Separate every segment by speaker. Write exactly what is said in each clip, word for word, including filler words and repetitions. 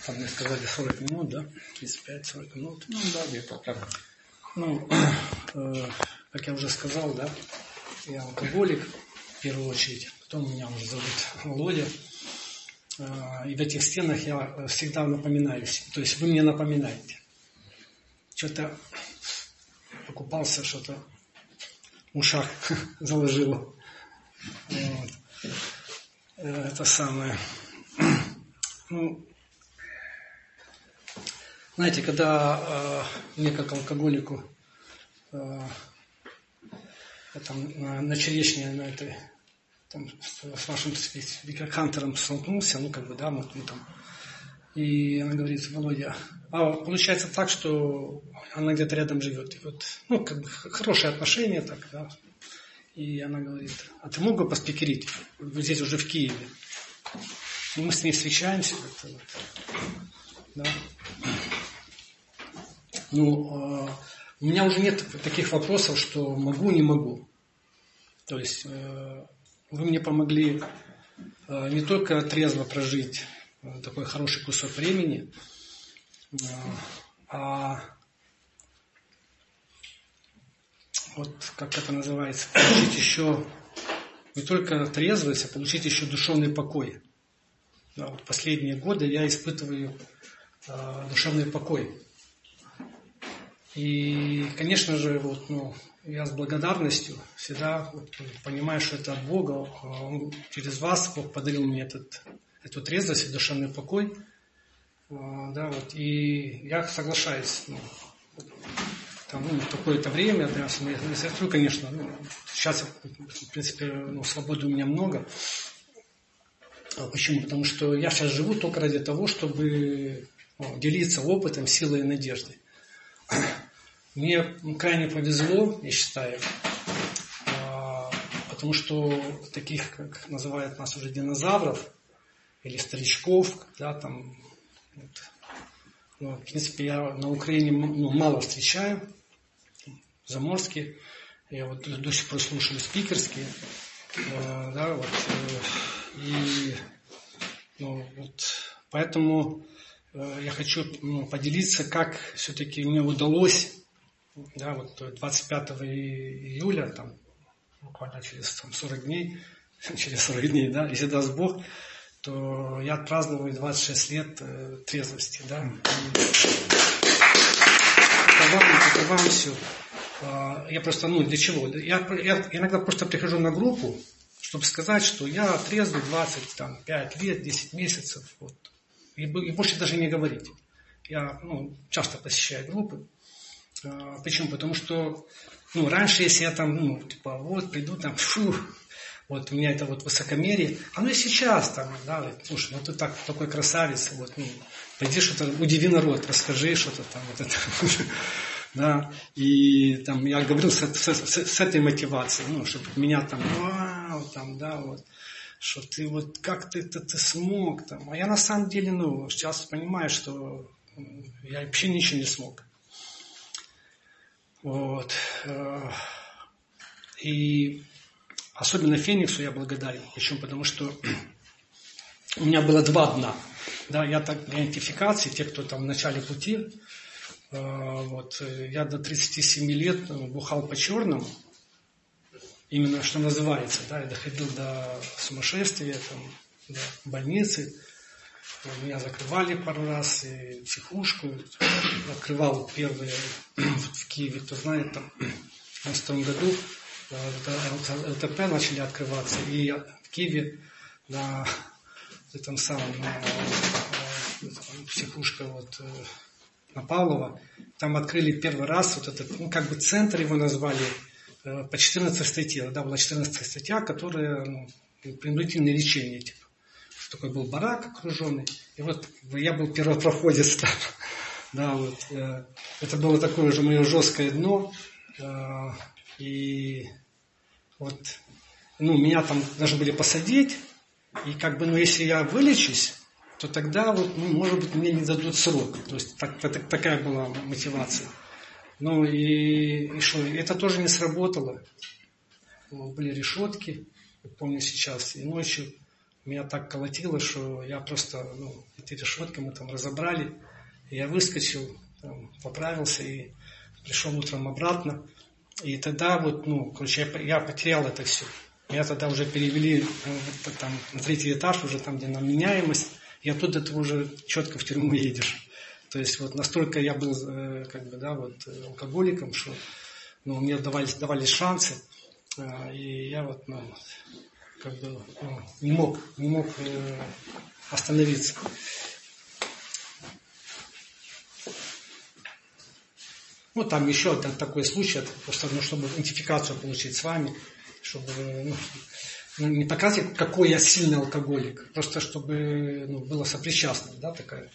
Speaker 1: Там мне сказали сорок минут, да? тридцать пять сорок минут.
Speaker 2: Ну да, где-то так.
Speaker 1: Ну, э, как я уже сказал, да, я алкоголик в первую очередь. Потом меня уже зовут Володя. Э, и в этих стенах я всегда напоминаюсь. То есть вы мне напоминаете. Что-то покупался, что-то в ушах заложило. Вот. Это самое. Ну, знаете, когда э, мне как алкоголику э, там, на, на черешне, на этой, там, с вашим хантером столкнулся, ну, как бы, да, мы, мы там. И она говорит: Володя, а получается так, что она где-то рядом живет. И вот, ну, как бы хорошие отношения, так, да. И она говорит: а ты мог бы поспикерить? Вот здесь уже в Киеве. И мы с ней встречаемся. Вот, вот, да. Ну, э, у меня уже нет таких вопросов, что могу, не могу. То есть э, вы мне помогли э, не только трезво прожить э, такой хороший кусок времени, э, а вот как это называется, получить еще не только трезвость, а получить еще душевный покой. Да, вот последние годы я испытываю э, душевный покой. И, конечно же, вот, ну, я с благодарностью всегда вот, понимаю, что это от Бога. Он через вас Бог подарил мне этот, эту трезвость и душевный покой. А, да, вот, и я соглашаюсь. Ну, там, ну, в такое-то время, да, я смотрю, конечно, ну, сейчас, в принципе, ну, свободы у меня много. А почему? Потому что я сейчас живу только ради того, чтобы ну, делиться опытом, силой и надеждой. Мне крайне повезло, я считаю, потому что таких, как называют нас уже, динозавров или старичков, да, там, вот, ну, в принципе, я на Украине ну, мало встречаю, заморские, я вот до сих пор слушаю спикерские, да, вот, и ну, вот, поэтому я хочу ну, поделиться, как все-таки мне удалось. Да, вот двадцать пятого июля, там, буквально через там, сорок дней, через сорок дней, да, если даст Бог, то я отпраздноваю двадцать шесть лет э, трезвости, да. Это вам все. Э, я просто, ну, для чего? Я, я иногда просто прихожу на группу, чтобы сказать, что я трезвый двадцать пять лет, десять месяцев, вот, и, и больше даже не говорить. Я, ну, часто посещаю группы. Почему? Потому что, ну, раньше, если я там, ну, типа, вот, приду там, фу, вот, у меня это вот высокомерие, оно и сейчас там, да, вот, слушай, ну, ты так, такой красавец, вот, ну, пойди что-то, удиви народ, расскажи что-то там, вот это, да, и там, я говорил с, с, с, с этой мотивацией, ну, чтобы меня там, вау, там, да, вот, что ты вот, как ты это ты смог, там, а я на самом деле, ну, сейчас понимаю, что я вообще ничего не смог. Вот. И особенно Фениксу я благодарен. Почему? Потому что у меня было два дна. Да, я так для идентификации, те, кто там в начале пути, вот, я до тридцати семи лет бухал по-черному. Именно что называется. Да, я доходил до сумасшествия, там, до больницы. Меня закрывали пару раз, и психушку. Открывал первые в Киеве, кто знает, там, в девяностом году ЛТП начали открываться. И в Киеве на этом самом на, психушка вот, на Павлова, там открыли первый раз вот этот, ну, как бы центр его назвали, по четырнадцатой статье. Да, была четырнадцатая статья, которая, ну, принудительное лечение, типа. Такой был барак окруженный, и вот я был первопроходец там. Да, вот, э, это было такое же мое жесткое дно, э, и вот, ну, меня там должны были посадить, и как бы, ну, если я вылечусь, то тогда вот, ну, может быть, мне не дадут срок, то есть так, так, такая была мотивация. Ну, и, и что, это тоже не сработало, были решетки, я помню сейчас, и ночью меня так колотило, что я просто, ну, эти решетки мы там разобрали, и я выскочил, там, поправился и пришел утром обратно. И тогда вот, ну, короче, я, я потерял это все. Меня тогда уже перевели э, там, на третий этаж, уже там, где на меняемость, и оттуда ты уже четко в тюрьму едешь. То есть вот настолько я был, э, как бы, да, вот, алкоголиком, что, ну, мне давались, давались шансы, э, и я вот, ну, как бы, ну, не мог, не мог э, остановиться. Ну, там еще один такой случай, просто, ну, чтобы идентификацию получить с вами, чтобы, ну, не показывать, какой я сильный алкоголик, просто чтобы, ну, было сопричастность, да, такая.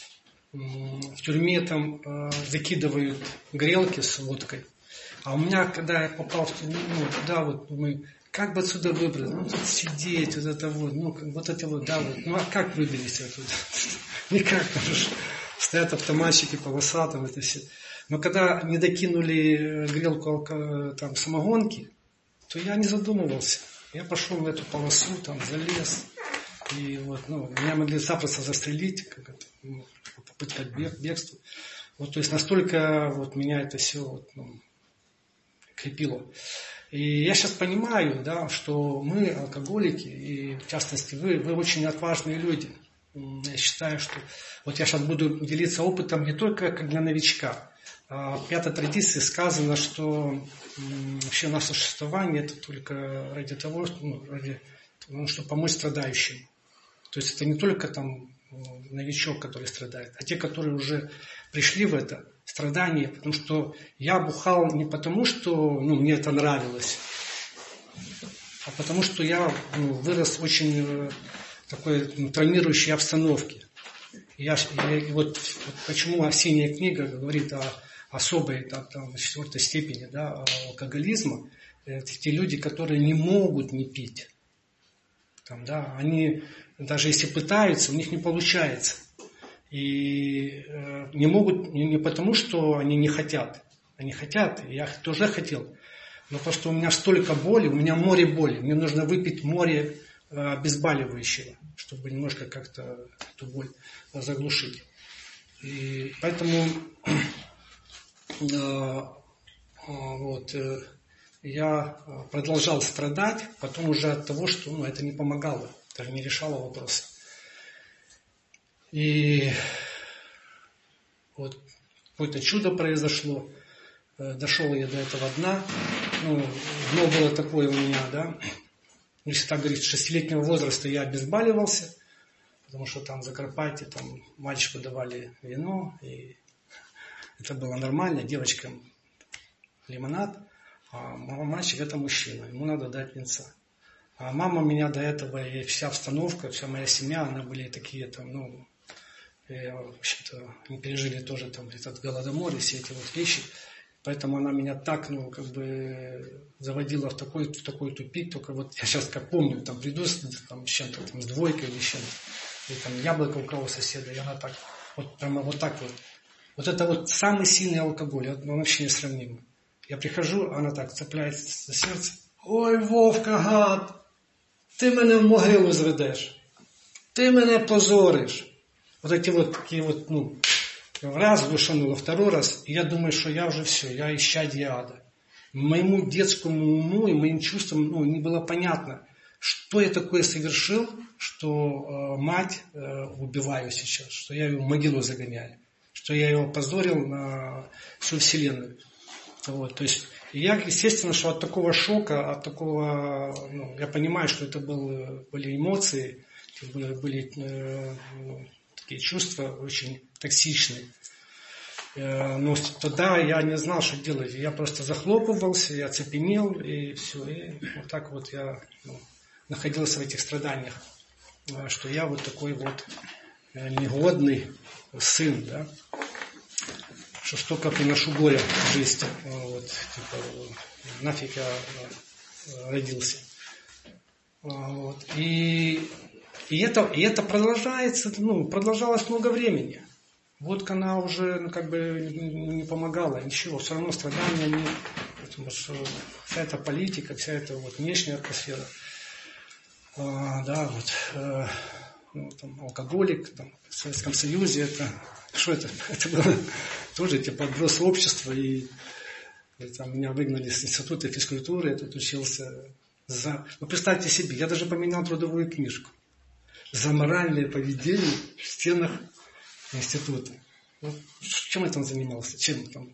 Speaker 1: В тюрьме там э, закидывают грелки с водкой, а у меня, когда я попал в тюрьму, ну, да, вот мы, как бы отсюда выбрать, ну, тут сидеть, вот это вот, ну, вот это вот, да, вот, ну, а как выберись оттуда? Никак, можешь, стоят автоматчики полосатым, это все. Но когда не докинули грелку там самогонки, то я не задумывался. Я пошел в эту полосу, там залез. И вот, ну, меня могли запросто застрелить, как это, ну, попытка к бег, бегству. Вот, то есть настолько вот меня это все вот, ну, крепило. И я сейчас понимаю, да, что мы, алкоголики, и в частности вы, вы очень отважные люди. Я считаю, что вот я сейчас буду делиться опытом не только как для новичка. В пятой традиции сказано, что вообще наше существование это только ради того, ну, ради, ну, чтобы помочь страдающим. То есть это не только там новичок, который страдает, а те, которые уже пришли в это страдание, потому что я бухал не потому, что, ну, мне это нравилось, а потому что я, ну, вырос в очень такой, ну, травмирующей обстановке. Я, я, вот, вот почему «Синяя книга» говорит о особой там, там, четвертой степени, да, алкоголизма. Это те люди, которые не могут не пить. Там, да, они даже если пытаются, у них не получается. И э, не могут не, не потому, что они не хотят. Они хотят, я тоже хотел. Но просто у меня столько боли, у меня море боли. Мне нужно выпить море э, обезболивающего, чтобы немножко как-то эту боль заглушить. И поэтому э, вот, э, я продолжал страдать, потом уже от того, что, ну, это не помогало, даже не решало вопросы. И вот какое-то чудо произошло. Дошел я до этого дна. Ну, дно было такое у меня, да. Если так говорить, с шестилетнего возраста я обезболивался, потому что там в Закарпатье там мальчику давали вино, и это было нормально, девочкам лимонад, а мальчик это мужчина, ему надо дать винца. А мама меня до этого, и вся обстановка, вся моя семья, она были такие там, ну, в общем-то, они пережили тоже там этот голодомор и все эти вот вещи. Поэтому она меня так, ну, как бы заводила в такой, в такой тупик. Только вот я сейчас как помню, там приду там, с чем-то, там, с двойкой или с чем-то. И там яблоко у кого соседа, и она так, вот прямо вот так вот. Вот это вот самый сильный алкоголь, он вообще не сравним. Я прихожу, она так цепляется за сердце. Ой, Вовка, гад, ти мене в могилу зведеш. Ти мене позориш. Вот эти вот такие вот, ну, раз душануло, второй раз, и я думаю, что я уже все, я исчадие ада. Моему детскому уму и моим чувствам, ну, не было понятно, что я такое совершил, что э, мать э, убиваю сейчас, что я ее в могилу загоняю, что я ее опозорил на всю вселенную. Вот, то есть я, естественно, что от такого шока, от такого, ну, я понимаю, что это был, были эмоции, были, были э, такие чувства очень токсичные. Но тогда я не знал, что делать. Я просто захлопывался, я оцепенел, и все. И вот так вот я, ну, находился в этих страданиях. Что я вот такой вот негодный сын, да. Что столько приношу горя в жизнь. Вот, типа, нафиг я родился. Вот. И И это, и это продолжается, ну, продолжалось много времени. Водка, она уже, ну, как бы не помогала, ничего, все равно страдания нет. Потому что вся эта политика, вся эта вот внешняя атмосфера, А, да, вот, э, ну, там, алкоголик, там, в Советском Союзе, это, что это? Это было тоже, типа, отброс общества, и, и там меня выгнали с института физкультуры, я тут учился за... Ну, представьте себе, я даже поменял трудовую книжку за моральное поведение в стенах института. Ну, чем я там занимался? Чем там?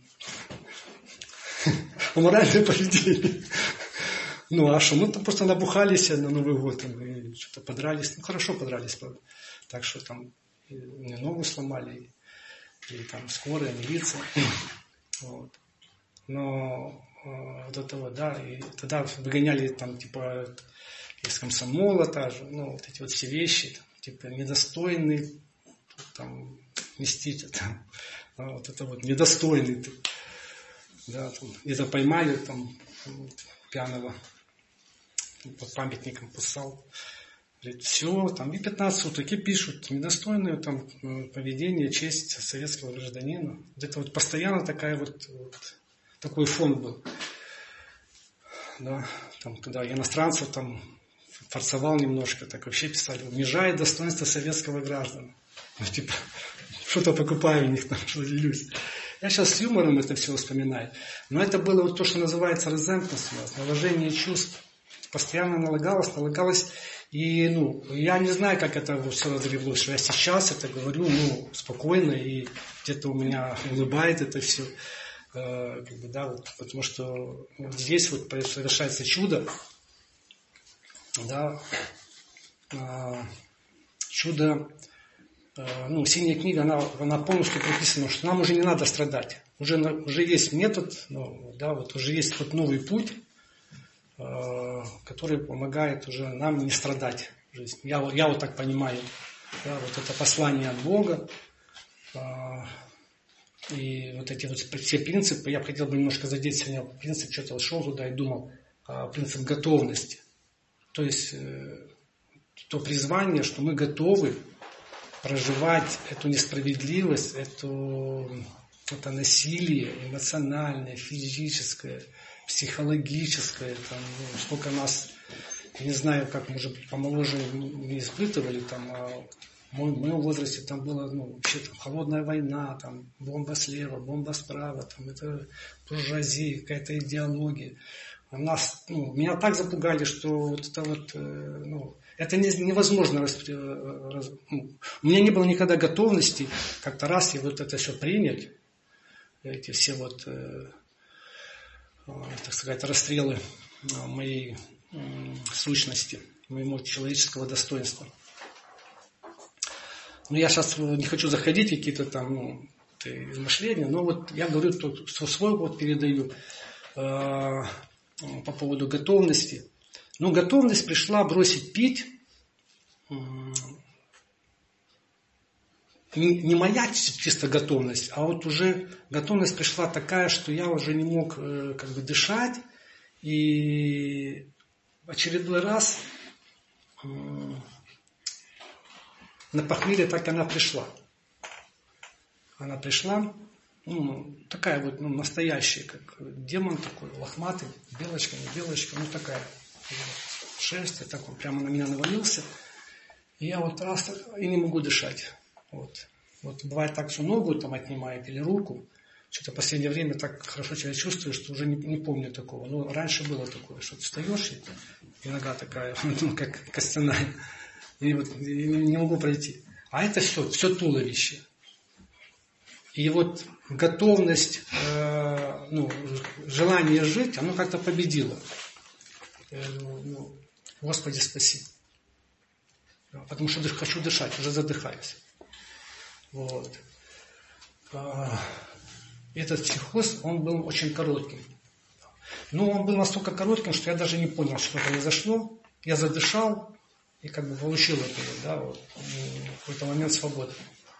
Speaker 1: Моральное поведение. Ну, а что? Мы там просто набухались на Новый год, и что-то подрались. Ну, хорошо подрались, правда. Так что там мне ногу сломали, и, и там скорая, милиция. Вот. Но э, вот это вот, да, и тогда выгоняли там, типа, из комсомола тоже, ну, вот эти вот все вещи, там, типа, недостойный, там, нести, там, вот это вот, недостойный, да, там, где-то поймали, там, вот, пьяного, под памятником поссал. Говорит, все, там и пятнадцать суток, и пишут, недостойное там поведение, честь советского гражданина. Это вот постоянно такая вот, вот такой фон был. Да, там, когда иностранцев там форцевал немножко, так вообще писали, унижает достоинство советского гражданина. Ну, типа, что-то покупаю у них там, что делюсь. Я сейчас с юмором это все вспоминаю. Но это было вот то, что называется резентность у нас, наложение чувств. Постоянно налагалось, налагалось. И, ну, я не знаю, как это все разревелось, что я сейчас это говорю, ну, спокойно, и где-то у меня улыбает это все. Э, как бы, да, вот, потому что вот здесь вот совершается чудо, да, э, чудо, э, ну, синяя книга, она, она полностью прописана, что нам уже не надо страдать. Уже, уже есть метод, ну, да, вот уже есть вот новый путь, который помогает уже нам не страдать в жизни. Я, я вот так понимаю, да, вот это послание от Бога, и вот эти вот все принципы, я хотел бы немножко задеть сегодня принцип, что-то шел туда и думал, принцип готовности. То есть то призвание, что мы готовы проживать эту несправедливость, эту, это насилие эмоциональное, физическое, психологическое, там, ну, сколько нас, не знаю, как, может быть, помоложе не испытывали, там, а в моем возрасте там было, ну, вообще там холодная война, там, бомба слева, бомба справа, там, это буржуазия, какая-то идеология. У нас, ну, меня так запугали, что вот это вот, ну, это невозможно. Раз, ну, у меня не было никогда готовности как-то раз и вот это все принять, эти все вот, так сказать, расстрелы моей сущности, моего человеческого достоинства. Но я сейчас не хочу заходить в какие-то там, ну, измышления, но вот я говорю, тут свой вот передаю э, по поводу готовности. Но готовность пришла бросить пить. Э, не, не моя чисто готовность, а вот уже готовность пришла такая, что я уже не мог э, как бы дышать. И в очередной раз э, на похмелье так она пришла. Она пришла, ну, такая вот, ну, настоящая, как демон такой, лохматый, белочка, не белочка, ну, такая шерсть, и так он прямо на меня навалился. И я вот раз и не могу дышать. Вот. Вот бывает так, что ногу там отнимает или руку. Что-то в последнее время так хорошо себя чувствую, что уже не, не помню такого. Но раньше было такое, что ты встаешь, и, и нога такая, ну, как костяная. И вот и не могу пройти. А это все, все туловище. И вот готовность, э, ну, желание жить, оно как-то победило. Э, ну, Господи, спаси. Потому что хочу дышать, уже задыхаюсь. Вот. Этот психоз, он был очень коротким. Но он был настолько коротким, что я даже не понял, что произошло. Я задышал и как бы получил это, да, вот, в какой-то момент свободы.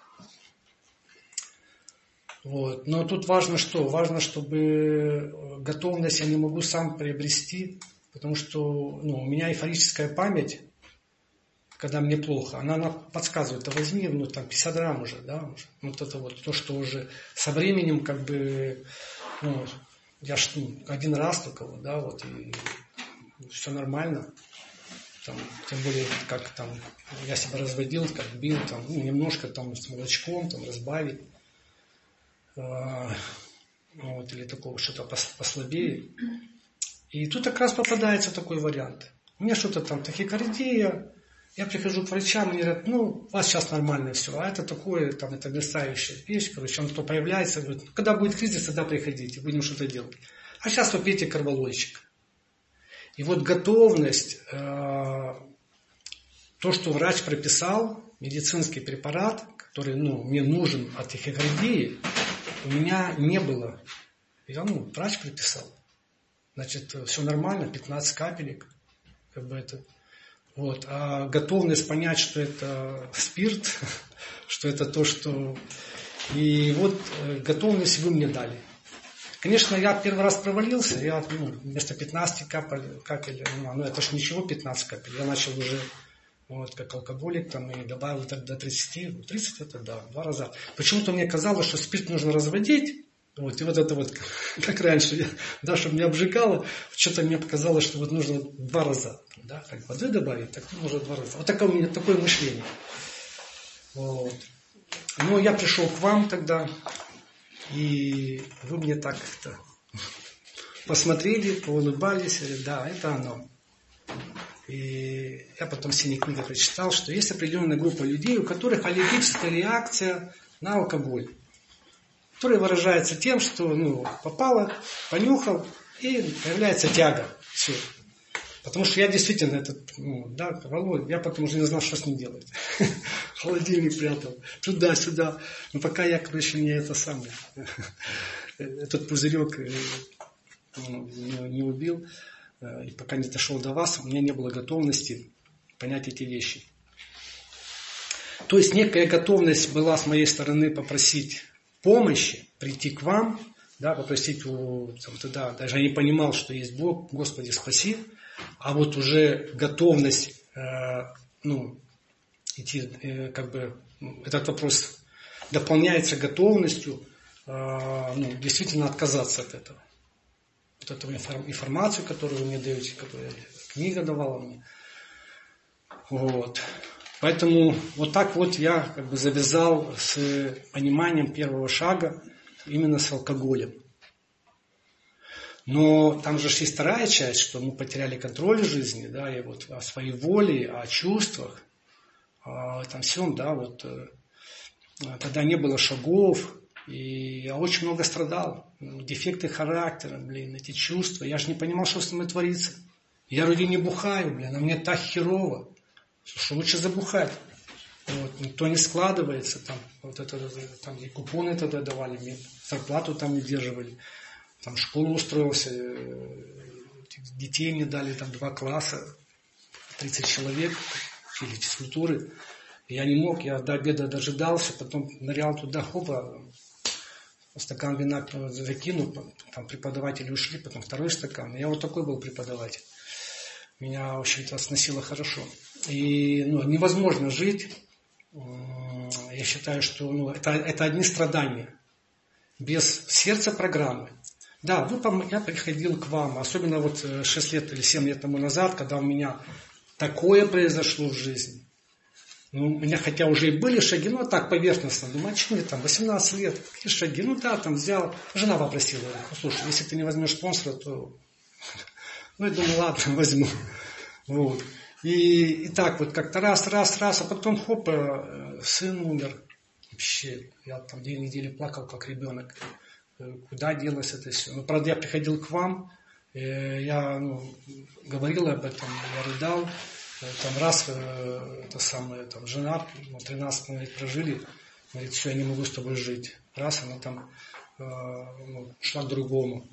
Speaker 1: Вот. Но тут важно что? Важно, чтобы готовность я не могу сам приобрести, потому что, ну, у меня эйфорическая память, когда мне плохо, она, она подсказывает, да возьми, ну, там, пятьдесят грамм уже, да, вот это вот, то, что уже со временем, как бы, ну, я ж, ну, один раз только, вот, да, вот, и все нормально. там, тем более, как там, я себя разводил, как бил, там, ну, немножко там с молочком, там, разбавить, а, вот, или такого что-то послабее. И тут как раз попадается такой вариант. У меня что-то там тахикардия, я прихожу к врачам, они говорят, ну, у вас сейчас нормально все, а это такое, там, это мерцающая вещь, короче, он кто появляется, говорит, ну, когда будет кризис, тогда приходите, будем что-то делать. А сейчас попейте карвалольчик. И вот готовность, э, то, что врач прописал, медицинский препарат, который, ну, мне нужен от тахикардии, у меня не было. Я, ну, врач прописал. Значит, все нормально, пятнадцать капелек, как бы это. Вот. А готовность понять, что это спирт, что это то, что... И вот готовность вы мне дали. Конечно, я первый раз провалился, я, ну, вместо пятнадцати капель, капель ну, ну это ж ничего, пятнадцать капель. Я начал уже, вот, как алкоголик, там, и добавил так до тридцати. тридцать это, да, два раза. Почему-то мне казалось, что спирт нужно разводить. Вот, и вот это вот, как раньше, я, да, чтобы не обжигало, что-то мне показалось, что вот нужно два раза, да, как воды добавить, так нужно два раза. Вот такое у меня, такое мышление. Вот. Но я пришел к вам тогда, и вы мне так как-то посмотрели, поулыбались, и, да, это оно. И я потом в синих книгах прочитал, что есть определенная группа людей, у которых аллергическая реакция на алкоголь, которая выражается тем, что, ну, попало, понюхал, и появляется тяга. Все. Потому что я действительно этот, ну, да, Володь, я потом уже не знал, что с ним делать. Холодильник прятал, туда-сюда. Но пока я, короче, не это самое, этот пузырек ну, не, не убил, и пока не дошел до вас, у меня не было готовности понять эти вещи. То есть некая готовность была с моей стороны попросить помощи, прийти к вам, да, попросить у, там, тогда, даже я не понимал, что есть Бог, Господи, спаси, а вот уже готовность, э, ну, идти, э, как бы, этот вопрос дополняется готовностью, э, ну, действительно отказаться от этого. Вот эту информацию, которую вы мне даете, которую книга давала мне. Вот. Поэтому вот так вот я как бы завязал с пониманием первого шага именно с алкоголем. Но там же есть вторая часть, что мы потеряли контроль жизни, да, и вот о своей воле, о чувствах, о этом всем, да, вот когда не было шагов, и я очень много страдал. Дефекты характера, блин, эти чувства. Я же не понимал, что с мной творится. Я вроде не бухаю, блин, а мне так херово. Что лучше забухать. Вот, никто не складывается. Там, вот это, там и купоны тогда давали, мне зарплату там удерживали. Там в школу устроился, детей мне дали, там два класса, тридцать человек, учили физкультуры. Я не мог, я до обеда дожидался, потом нырял туда, хопа, стакан вина закинул, там преподаватели ушли, потом второй стакан. Я вот такой был преподаватель. Меня, в общем-то, сносило хорошо. И ну, невозможно жить. Я считаю, что ну, это, это одни страдания. Без сердца программы. Да, вы, я приходил к вам, особенно вот шесть лет или семь лет тому назад, когда у меня такое произошло в жизни. Ну, у меня хотя уже и были шаги, но так поверхностно. Думаю, а что мне там, восемнадцать лет, какие шаги? Ну да, там взял. Жена попросила, ну, слушай, если ты не возьмешь спонсора, то... Ну, я думаю, ладно, возьму. Вот. И, и так вот как-то раз, раз, раз, а потом хоп, сын умер. Вообще, я там две недели плакал, как ребенок. Куда делось это все? Ну, правда, я приходил к вам, я ну, говорил об этом, я рыдал. Там раз, это самое, там, жена, ну, тринадцать лет прожили, говорит, все, я не могу с тобой жить. Раз, она там ну, шла к другому.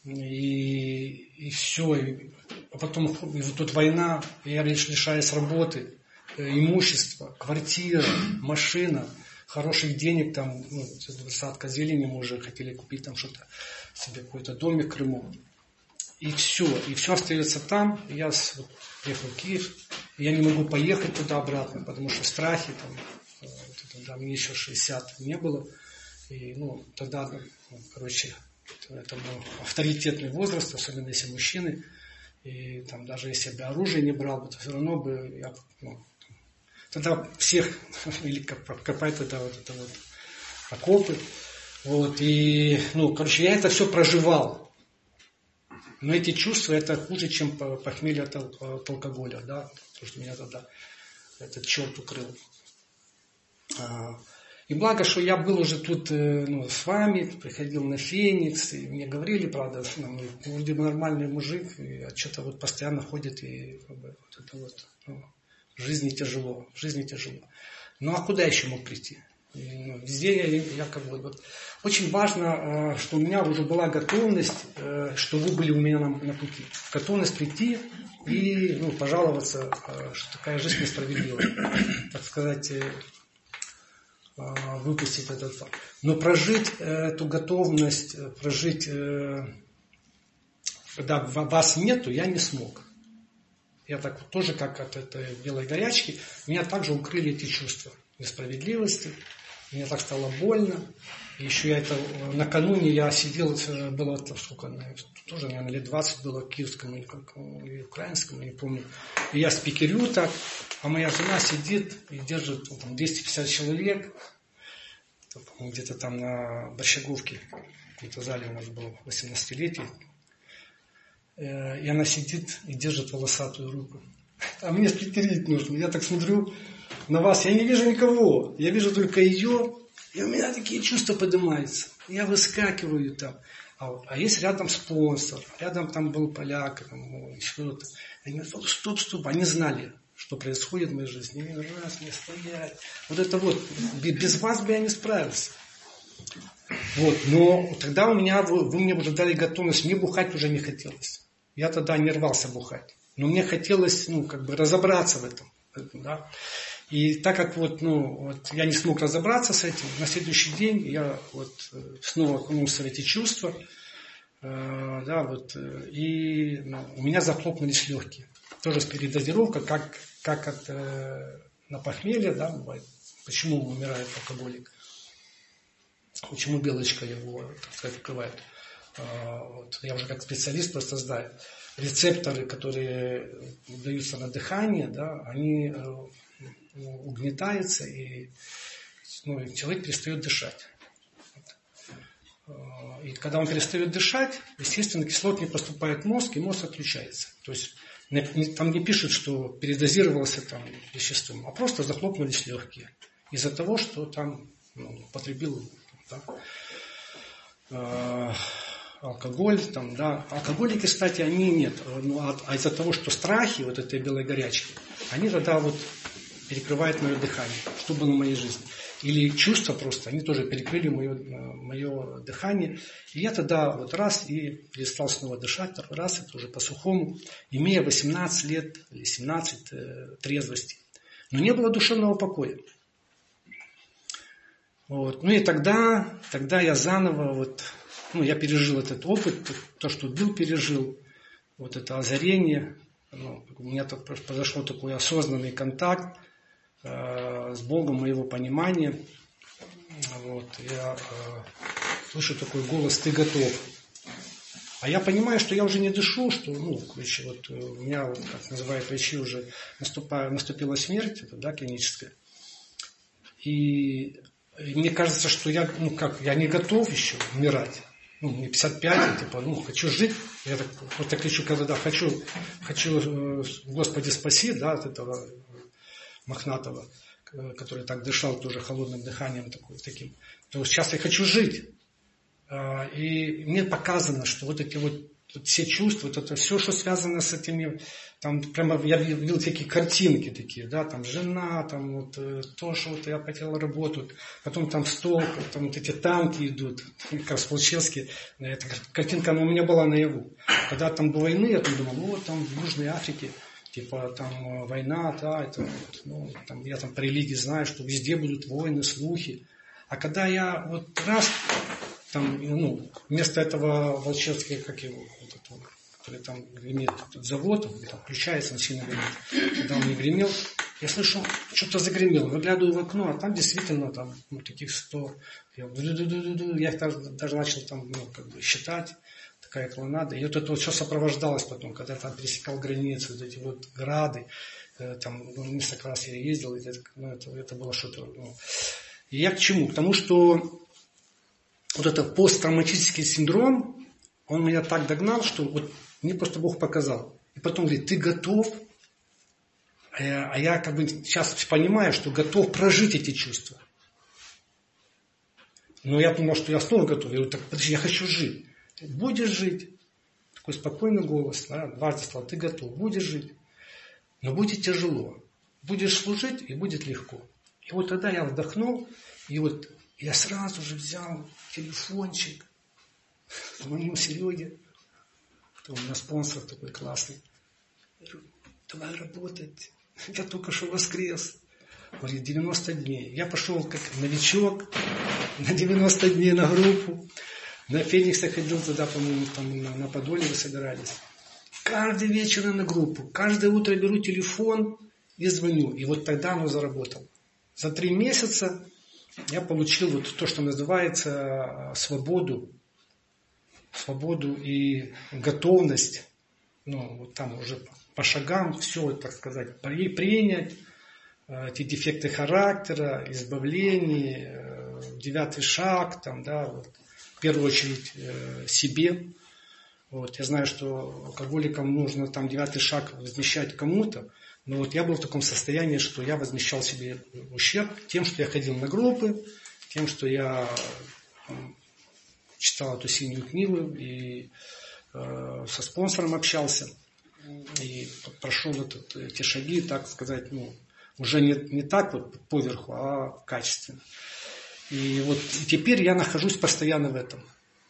Speaker 1: И, и все. И, а потом и вот тут война, я лишь лишаюсь работы, имущества, квартира, машина, хороших денег, там, ну, садка зелени мы уже хотели купить, там что-то, себе какой-то домик в Крыму. И все, и все остается там. И я вот, приехал в Киев, и я не могу поехать туда-обратно, потому что страхи, там, вот это, да, мне еще шестьдесят не было. И, ну, тогда, ну, короче, это был авторитетный возраст, особенно если мужчины. И там даже если бы оружие не брал, то все равно бы я, ну, тогда всех или копать тогда вот это вот окопы. Вот, и, ну, короче, я это все проживал. Но эти чувства, это хуже, чем похмелье от, от алкоголя, да, потому что меня тогда этот черт укрыл. И благо, что я был уже тут, ну, с вами, приходил на Феникс, и мне говорили, правда, ну, вроде бы нормальный мужик, и что-то вот постоянно ходит, и как бы, вот это вот, ну, в жизни тяжело, в жизни тяжело. Ну, а куда еще мог прийти? И, ну, везде я, я как бы, вот, очень важно, что у меня уже была готовность, что вы были у меня на, на пути. Готовность прийти и, ну, пожаловаться, что такая жизнь несправедливая. Так сказать, выпустить этот факт. Но прожить эту готовность, прожить, когда вас нету, я не смог. Я так вот тоже, как от этой белой горячки, меня также укрыли эти чувства несправедливости. Мне так стало больно. И еще я это накануне я сидел, было сколько, тоже, наверное, лет двадцать было в киевском или, или украинском, не помню. И я спикерю так, а моя жена сидит и держит, ну, там, двести пятьдесят человек, где-то там на Борщаговке, в каком-то зале у нас было восемнадцатилетие. И она сидит и держит волосатую руку. А мне спикерить нужно. Я так смотрю на вас, я не вижу никого. Я вижу только ее, и у меня такие чувства поднимаются. Я выскакиваю там. А, а есть рядом спонсор, рядом там был поляк, там, еще кто-то. Они говорят, стоп, стоп. Они знали, что происходит в моей жизни. Не раз, не стоять. Вот это вот. Без вас бы я не справился. Вот. Но тогда у меня, вы, вы мне уже дали готовность. Мне бухать уже не хотелось. Я тогда не рвался бухать. Но мне хотелось, ну, как бы разобраться в этом. Да? И так как вот, ну, вот я не смог разобраться с этим, на следующий день я вот снова окунулся в эти чувства, э, да, вот, и, ну, у меня захлопнулись легкие. Тоже с передозировкой, как, как от, э, на похмелье, да, бывает. Почему умирает алкоголик? Почему белочка его, так сказать, укрывает? Э, вот, я уже как специалист просто знаю. Рецепторы, которые даются на дыхание, да, они э, угнетаются, и, ну, человек перестает дышать. И когда он перестает дышать, естественно, кислот не поступает в мозг, и мозг отключается. То есть там не пишут, что передозировался там веществом, а просто захлопнулись легкие. Из-за того, что там, ну, потребил, да, алкоголь, там, да. Алкоголики, кстати, они нет. Ну, а, а из-за того, что страхи, вот этой белой горячки, они тогда вот перекрывают мое дыхание. Что было в моей жизни? Или чувства просто, они тоже перекрыли мое, мое дыхание. И я тогда вот раз и перестал снова дышать, второй раз, это уже по-сухому, имея восемнадцать лет или семнадцать э, трезвости. Но не было душевного покоя. Вот. Ну и тогда, тогда я заново, вот, ну, я пережил этот опыт, то, что Билл пережил, вот это озарение. Ну, у меня так произошел такой осознанный контакт э, с Богом, моего понимания. Вот. Я э, слышу такой голос: ты готов. А я понимаю, что я уже не дышу, что, ну, короче, вот у меня, вот, как называют врачи, уже наступа, наступила смерть, это, да, клиническая. И, и мне кажется, что я, ну как, я не готов еще умирать. Ну, мне пятьдесят пять, я, типа, ну, хочу жить. Я так, вот так кричу, когда да, хочу, хочу, Господи, спаси, да, от этого мохнатого, который так дышал тоже холодным дыханием такой, таким. То сейчас я хочу жить. И мне показано, что вот эти вот все чувства, вот это все, что связано с этими, там прямо я видел такие картинки такие, да, там жена, там вот то, что вот я потерял работу, потом там стол, там вот эти танки идут, как с Волчевски, эта картинка, она у меня была наяву. Когда там до войны, я там думал, ну вот там в Южной Африке, типа там война, да, это, вот, ну, там, я там по религии знаю, что везде будут войны, слухи. А когда я вот раз... Там, ну, вместо этого Волчевский, как его, вот это, который там гремит, этот завод, он там включается, начинает греметь. Когда он не гремел, я слышу, что-то загремело. Выглядываю в окно, а там действительно там, ну, таких сто. Я, я их даже, даже начал там, ну, как бы считать. такая колоннада. И вот это вот все сопровождалось потом, когда я там пересекал границу, вот эти вот грады, там ну, несколько раз я ездил, и это, ну, это, это было что-то. Ну. И я к чему? К тому, что вот этот посттравматический синдром, он меня так догнал, что вот мне просто Бог показал. И потом говорит, ты готов? А я, а я как бы сейчас понимаю, что готов прожить эти чувства. Но я думал, что я снова готов. Я говорю, так подожди, я хочу жить. Будешь жить. Такой спокойный голос, да, дважды сказал, ты готов, будешь жить. Но будет тяжело. Будешь служить, и будет легко. И вот тогда я вдохнул, и вот я сразу же взял телефончик, звонил Сереге, кто у меня спонсор такой классный. Я говорю, давай работать. Я только что воскрес. Говорит, девяносто дней. Я пошел как новичок на девяносто дней на группу. На Феникса ходил тогда, по-моему, там на, на Подоле вы собирались. Каждый вечер на группу. Каждое утро беру телефон и звоню. И вот тогда оно заработало. За три месяца я получил вот то, что называется свободу. Свободу и готовность. Ну, вот там уже по шагам все, так сказать, принять. Эти дефекты характера, избавление, девятый шаг, там, да, вот, в первую очередь э, себе. Вот, я знаю, что алкоголикам нужно там девятый шаг возмещать кому-то, но вот я был в таком состоянии, что я возмещал себе ущерб тем, что я ходил на группы, тем, что я там, читал эту синюю книгу и э, со спонсором общался и прошел этот, эти шаги, так сказать, ну, уже не, не так вот поверху, а качественно. И вот и теперь я нахожусь постоянно в этом.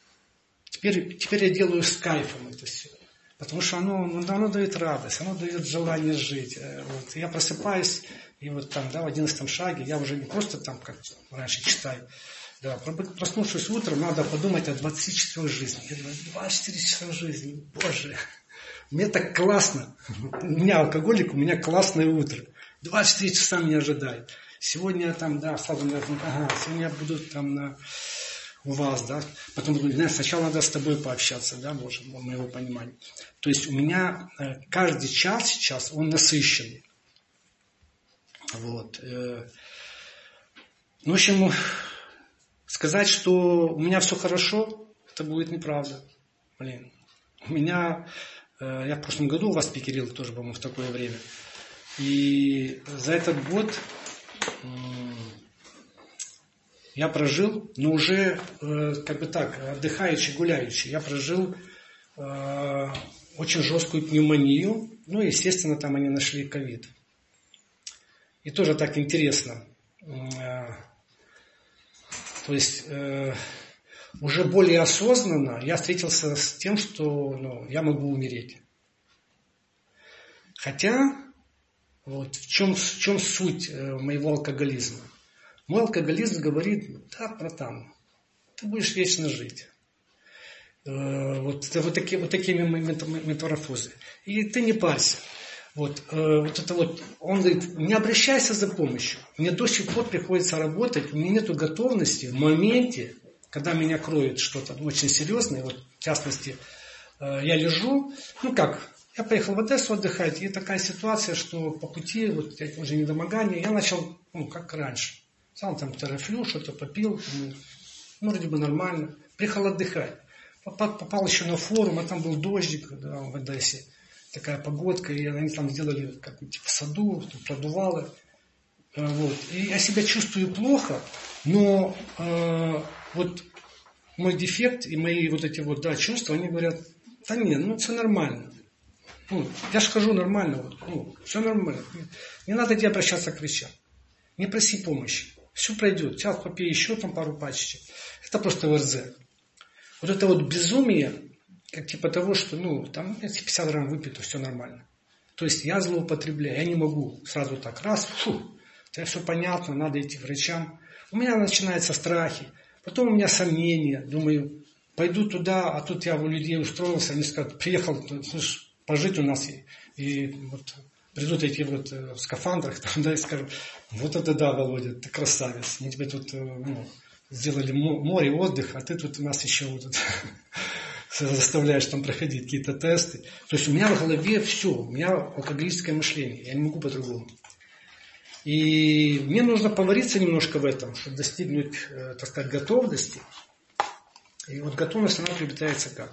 Speaker 1: Теперь, теперь я делаю с кайфом это все. Потому что оно, оно дает радость, оно дает желание жить. Вот. Я просыпаюсь, и вот там, да, в одиннадцатом шаге я уже не просто там, как раньше читаю. Да, проснувшись утром, надо подумать о двадцати четырёх жизнях. Я думаю, двадцать четыре часа жизни, боже, мне так классно. У меня алкоголик, у меня классное утро. двадцать четыре часа меня ожидает. Сегодня я там, да, сразу, ага, сегодня я буду там на, у вас, да. Потом буду, знаешь, сначала надо с тобой пообщаться, да, Боже, моего понимания. То есть у меня каждый час сейчас, он насыщенный. Вот. В общем, сказать, что у меня все хорошо, это будет неправда. Блин. У меня, я в прошлом году у вас пикерил тоже, по-моему, в такое время. И за этот год я прожил, но уже как бы так, отдыхающий, гуляющий, я прожил э, очень жесткую пневмонию. Ну, естественно, там они нашли ковид. И тоже так интересно. Э, то есть э, уже более осознанно я встретился с тем, что ну, я могу умереть. Хотя вот в чем, в чем суть моего алкоголизма? Мой алкоголизм говорит, да, братан, ты будешь вечно жить. Вот, вот, такие, вот такими метаморфозами. И ты не парься. Вот, вот это вот, он говорит, не обращайся за помощью. Мне до сих пор приходится работать, у меня нет готовности в моменте, когда меня кроет что-то очень серьезное. Вот, в частности, я лежу, ну как, я поехал в Одессу отдыхать, и такая ситуация, что по пути, вот уже недомогание, я начал, ну, как раньше. Сам там терафлю, что-то попил, ну, вроде бы нормально. Приехал отдыхать. Попал, попал еще на форум, а там был дождик, да, в Одессе. Такая погодка, и они там сделали как типа в саду, продувало. Вот. И я себя чувствую плохо, но э, вот мой дефект и мои вот эти вот, да, чувства, они говорят, да нет, ну все нормально. Ну, я же хожу нормально, вот, ну, все нормально. Не надо тебе обращаться к врачам. Не проси помощи. Все пройдет. Сейчас попей еще там пару пачечек. Это просто ВРЗ. Вот это вот безумие, как типа того, что, ну, там, если пятьдесят грамм выпью, то все нормально. То есть я злоупотребляю. Я не могу сразу так, раз, фу, это все понятно, надо идти к врачам. У меня начинаются страхи. Потом у меня сомнения. Думаю, пойду туда, а тут я у людей устроился, они скажут, приехал, слышь, пожить у нас. И, и вот придут эти вот э, в скафандрах, там, да, и скажут, вот это да, Володя, ты красавец. Мы тебе тут э, ну, сделали море, отдых, а ты тут у нас еще вот, заставляешь там проходить какие-то тесты. То есть у меня в голове все, у меня алкоголическое мышление, я не могу по-другому. И мне нужно повариться немножко в этом, чтобы достигнуть, э, так сказать, готовности. И вот готовность, она приобретается как?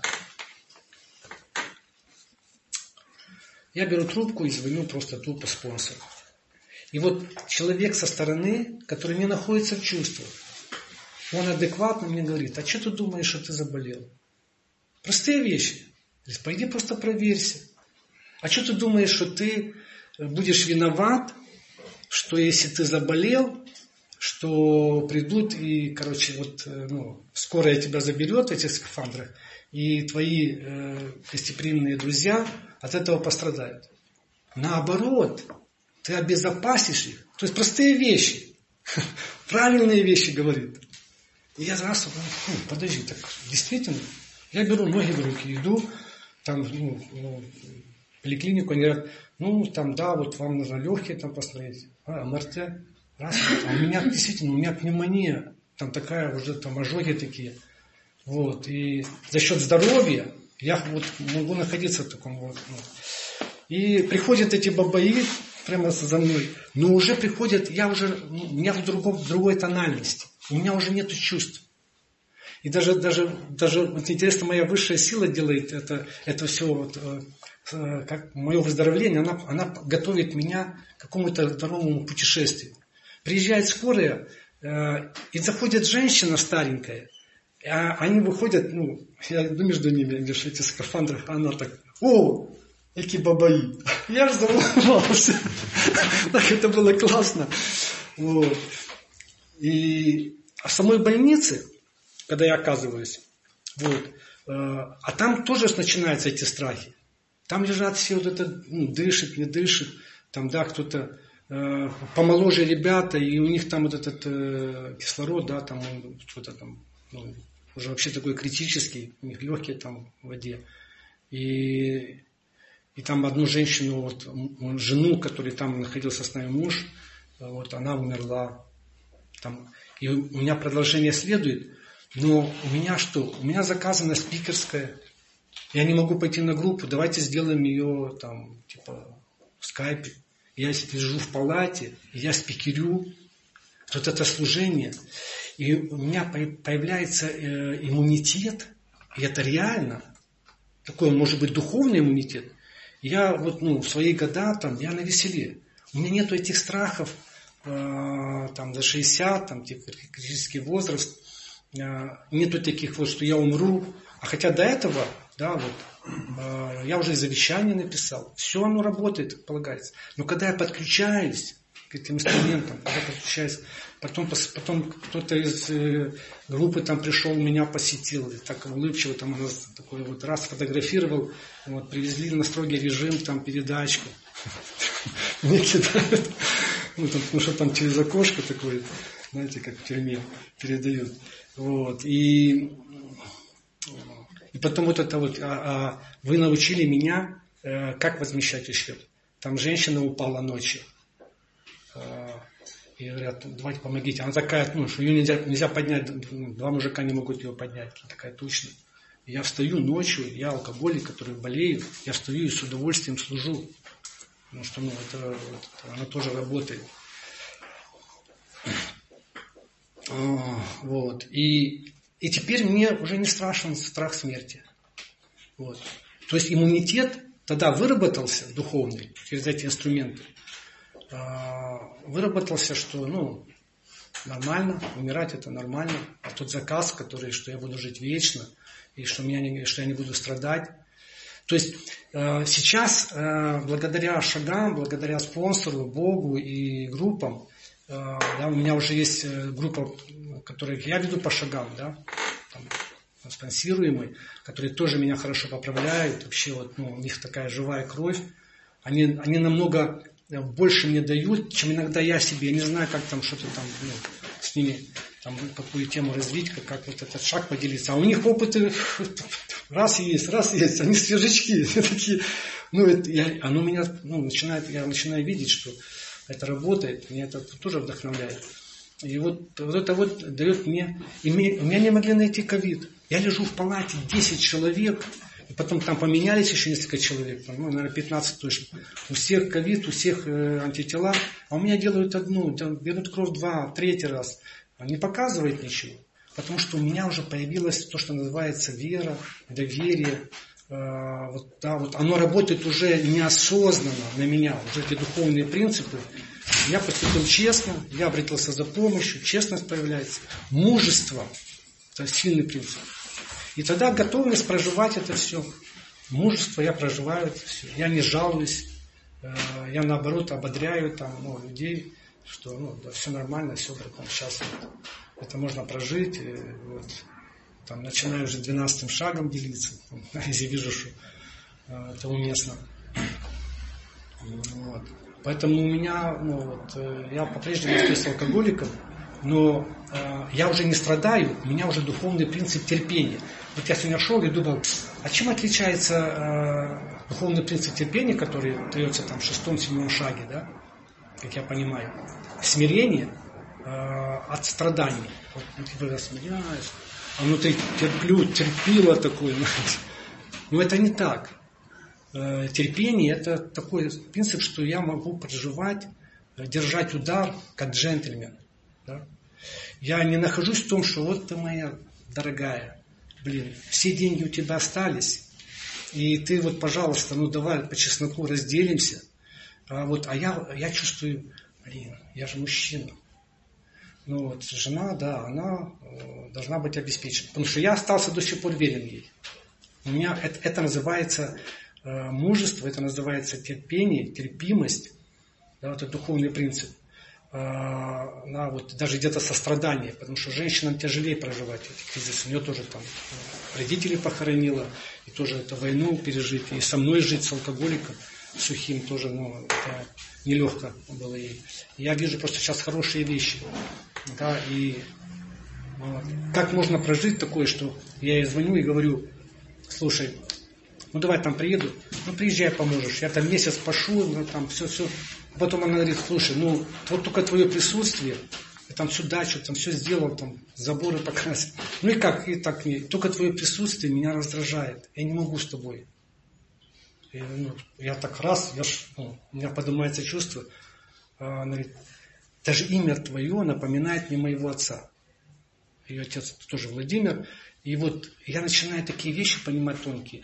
Speaker 1: Я беру трубку и звоню просто тупо спонсору. И вот человек со стороны, который не находится в чувствах, он адекватно мне говорит: а что ты думаешь, что ты заболел? Простые вещи. Говорит: пойди просто проверься. А что ты думаешь, что ты будешь виноват, что если ты заболел, что придут и, короче, вот, ну, скорая тебя заберет в этих скафандрах, и твои э, гостеприимные друзья от этого пострадают. Наоборот, ты обезопасишь их. То есть простые вещи, правильные вещи говорит. И я сразу, ну, подожди, так действительно, я беру ноги в руки, иду, там, ну, ну, в поликлинику, они говорят: ну, там, да, вот вам нужно легкие там посмотреть, а, МРТ, раз, а у меня действительно, у меня пневмония, там такая уже, там ожоги такие, вот, и за счет здоровья я вот могу находиться в таком вот, ну. И приходят эти бабаи прямо за мной, но уже приходят, я уже, ну, у меня в, другом, в другой тональности, у меня уже нет чувств. И даже, даже, даже вот интересно, моя высшая сила делает это, это все, вот, э, как мое выздоровление, она, она готовит меня к какому-то здоровому путешествию. Приезжает скорая, э, и заходит женщина старенькая, а они выходят, ну, я иду между ними, видишь, эти скафандры, она так: о, эти бабаи. Я же заволновался. Так это было классно. Вот. И в самой больнице, когда я оказываюсь, вот, э, а там тоже начинаются эти страхи. Там лежат все вот это, ну, дышит, не дышит, там, да, кто-то э, помоложе ребята, и у них там вот этот э, кислород, да, там он что-то там, ну, уже вообще такой критический, у них легкие там в воде. И, и там одну женщину, вот, жену, которой там находился с нами муж, вот, она умерла. Там, и у меня продолжение следует. Но у меня что? У меня заказана спикерская. Я не могу пойти на группу. Давайте сделаем ее там, типа, в скайпе. Я лежу в палате, я спикерю. Вот это служение. И у меня появляется э, иммунитет. И это реально. Такой, может быть, духовный иммунитет. Я вот, ну, в свои года там, я навеселе. У меня нету этих страхов э, там, за шестьдесят, там, типа, критический возраст. Нету таких вот, что я умру. А хотя до этого, да, вот, э, я уже завещание написал. Все оно работает, полагается. Но когда я подключаюсь к этим инструментам, когда подключаюсь, потом, потом кто-то из э, группы там пришел, меня посетил, и так улыбчиво там у нас такой вот раз фотографировал, вот, привезли на строгий режим там передачку. Мне кидают, ну, там, потому что там через окошко такое, знаете, как в тюрьме передают. Вот, и, и потом вот это вот, а, а, вы научили меня, э, как возмещать ущерб. Там женщина упала ночью. Э, и говорят: давайте помогите. Она такая, ну, что ее нельзя, нельзя поднять, два мужика не могут ее поднять. Она такая точно. И я встаю ночью, я алкоголик, который болеет, я встаю и с удовольствием служу. Потому что, ну, это, вот, она тоже работает. Вот. И, и теперь мне уже не страшен страх смерти. Вот. То есть иммунитет тогда выработался, духовный, через эти инструменты. Выработался, что, ну, нормально, умирать это нормально. А тот заказ, который, что я буду жить вечно, и что, меня не, что я не буду страдать. То есть сейчас, благодаря шагам, благодаря спонсору, Богу и группам, да, у меня уже есть группа, которую я веду по шагам, да, там, спонсируемые, которые тоже меня хорошо поправляют. Вообще, вот, ну, у них такая живая кровь. Они, они намного больше мне дают, чем иногда я себе. Я не знаю, как там что-то там, ну, с ними, там, какую тему развить, как, как вот этот шаг поделиться. А у них опыты раз есть, раз есть. Они свежачки. Такие, ну, это, я, оно меня, ну, начинает, я начинаю видеть, что это работает, меня это тоже вдохновляет. И вот, вот это вот дает мне... И мне, меня не могли найти ковид. Я лежу в палате, десять человек, и потом там поменялись еще несколько человек, ну, наверное, пятнадцать точно. У всех ковид, у всех э, антитела, а у меня делают одну, берут кровь два, третий раз. Не показывает ничего, потому что у меня уже появилось то, что называется вера, доверие. Э, вот, да, вот оно работает уже неосознанно на меня, уже эти духовные принципы. Я поступил честно, я обратился за помощью, честность появляется, мужество. Это сильный принцип. И тогда готовность проживать это все. Мужество я проживаю это все. Я не жалуюсь. Я наоборот ободряю там, ну, людей, что ну, да, все нормально, все, братан, сейчас вот, это можно прожить. И, вот, там, начинаю уже двенадцатым шагом делиться, там, если вижу, что э, это уместно. Вот. Поэтому у меня, ну, вот, э, я по-прежнему остаюсь алкоголиком, но э, я уже не страдаю, у меня уже духовный принцип терпения. Вот я сегодня шел и думал, а чем отличается э, духовный принцип терпения, который дается там в шестом-седьмом шаге, да, как я понимаю, смирение э, от страданий. Вот ты когда смиряешь, а внутри терплю, терпило такое, знаете. Но это не так. Э, терпение это такой принцип, что я могу проживать, держать удар, как джентльмен. Да? Я не нахожусь в том, что вот ты моя дорогая, блин, все деньги у тебя остались, и ты вот, пожалуйста, ну давай по чесноку разделимся. А, вот, а я, я чувствую, блин, я же мужчина. Ну вот, жена, да, она э, должна быть обеспечена. Потому что я остался до сих пор верен ей. У меня это, это называется э, мужество, это называется терпение, терпимость. Да, вот это духовный принцип. На, вот, даже где-то сострадание, потому что женщинам тяжелее проживать эти кризисы. У нее тоже там родители похоронила, и тоже эту войну пережить, и со мной жить, с алкоголиком сухим тоже, ну, это нелегко было ей. Я вижу просто сейчас хорошие вещи. Да, и вот, как можно прожить такое, что я ей звоню и говорю, слушай, ну давай там приеду, ну приезжай, поможешь, я там месяц пошу, ну там все-все. Потом она говорит, слушай, ну вот только твое присутствие, я там всю дачу, там все сделал, там заборы покрасил. Ну и как, и так, и только твое присутствие меня раздражает, я не могу с тобой. И, ну, я так раз, я ж, ну, у меня поднимается чувство, она говорит, даже имя твое напоминает мне моего отца. Ее отец тоже Владимир. И вот я начинаю такие вещи понимать тонкие.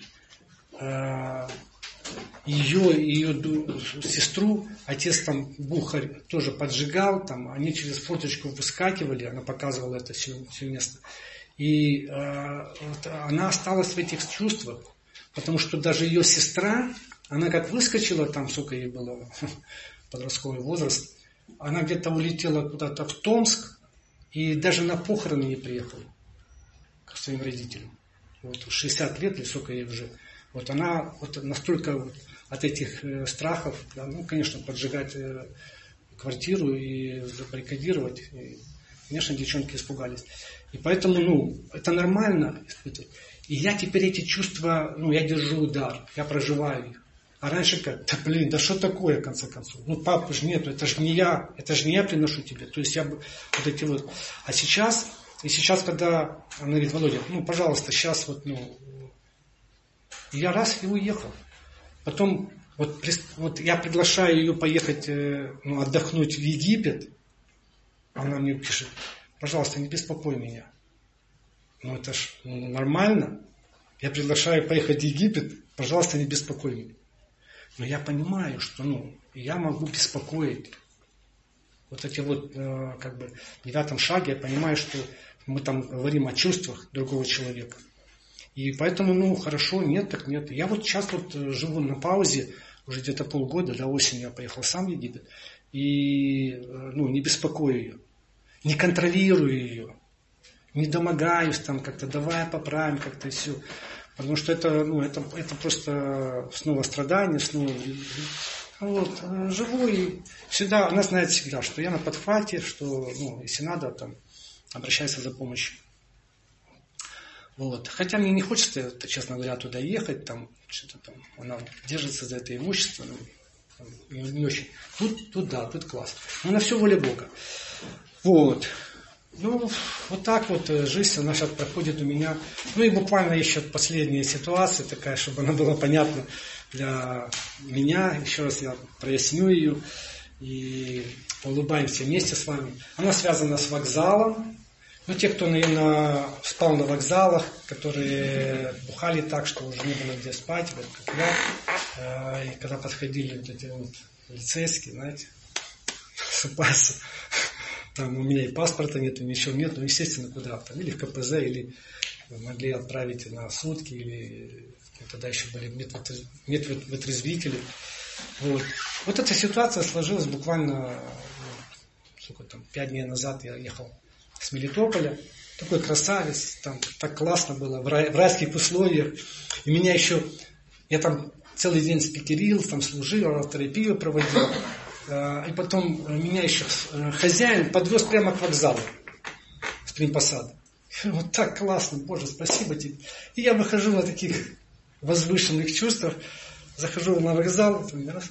Speaker 1: Ее и ее сестру отец там бухарь тоже поджигал, там, они через форточку выскакивали, она показывала это все, все место. И э, вот, она осталась в этих чувствах, потому что даже ее сестра, она как выскочила, там сколько ей было, подростковый возраст, она где-то улетела куда-то в Томск и даже на похороны не приехала к своим родителям. Вот, шестьдесят лет или сколько ей уже. Вот она вот настолько вот от этих э, страхов, да, ну, конечно, поджигать э, квартиру и забаррикадировать. И, конечно, девчонки испугались. И поэтому, ну, это нормально испытывать. И я теперь эти чувства, ну, я держу удар, я проживаю их. А раньше как, да блин, да что такое, в конце концов? Ну, папы же нету, это же не я, это же не я приношу тебе. То есть я бы вот эти вот. А сейчас, и сейчас, когда она говорит, Володя, ну, пожалуйста, сейчас вот, ну, я раз и уехал. Потом вот, вот я приглашаю ее поехать, ну, отдохнуть в Египет. Она мне пишет, пожалуйста, не беспокой меня. Ну это ж ну, нормально. Я приглашаю поехать в Египет, пожалуйста, не беспокой меня. Но я понимаю, что ну, я могу беспокоить. Вот эти вот, как бы, в девятом шаге я понимаю, что мы там говорим о чувствах другого человека. И поэтому, ну, хорошо, нет, так нет. Я вот сейчас вот живу на паузе, уже где-то полгода, до осени я поехал сам в Египет, и, ну, не беспокою ее, не контролирую ее, не домогаюсь там как-то, давай поправим как-то и все. Потому что это, ну, это, это просто снова страдание, снова... Вот, живу и всегда, она знает всегда, что я на подхвате, что, ну, если надо, там, обращайся за помощью. Вот. Хотя мне не хочется, честно говоря, туда ехать, там, что-то там, она держится за это имущество, ну, там, не, не очень. Тут, тут да, тут класс. Но на все воля Бога. Вот. Ну, вот так вот жизнь, она сейчас проходит у меня. Ну и буквально еще последняя ситуация такая, чтобы она была понятна для меня. Еще раз я проясню ее и улыбаемся вместе с вами. Она связана с вокзалом. Ну, те, кто, наверное, спал на вокзалах, которые бухали так, что уже не было где спать, вот как я. И когда подходили вот эти вот полицейские, знаете, сыпаться. Там у меня и паспорта нет, и ничего нет, ну, естественно, куда-то. Или в ка пэ зэ, или могли отправить на сутки, или тогда еще были медвытрезвители. Вот. Вот эта ситуация сложилась буквально, сколько там, пять дней назад я ехал с Мелитополя. Такой красавец, там так классно было, в, рай, в райских условиях. И меня еще, я там целый день спикерил, там служил, терапию проводил. И потом меня еще хозяин подвез прямо к вокзалу с Примпосада. Вот так классно, Боже, спасибо тебе. И я выхожу на таких возвышенных чувствах, захожу на вокзал, раз,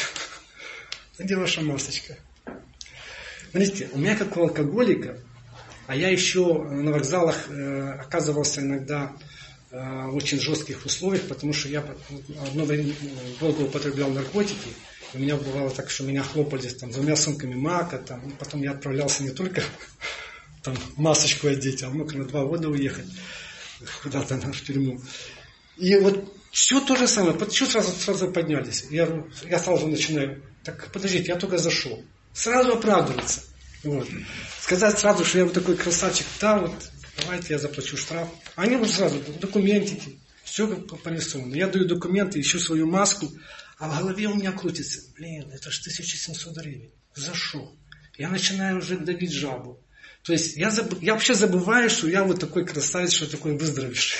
Speaker 1: где ваша масочка? Смотрите, у меня как у алкоголика, а я еще на вокзалах оказывался иногда в очень жестких условиях, потому что я одно время долго употреблял наркотики. У меня бывало так, что меня хлопали там, двумя сумками мака, там, и потом я отправлялся не только там, масочку одеть, а мог на два года уехать куда-то в тюрьму. И вот все то же самое, что сразу, сразу поднялись. Я, я сразу начинаю, так подождите, я только зашел. Сразу оправдываться. Вот. Сказать сразу, что я вот такой красавчик, да, вот, давайте я заплачу штраф. А они вот сразу, документики, все как порисовано. Я даю документы, ищу свою маску, а в голове у меня крутится, блин, это ж тысяча семьсот гривен. За что? Я начинаю уже давить жабу. То есть я, заб... я вообще забываю, что я вот такой красавец, что такой выздоровевший.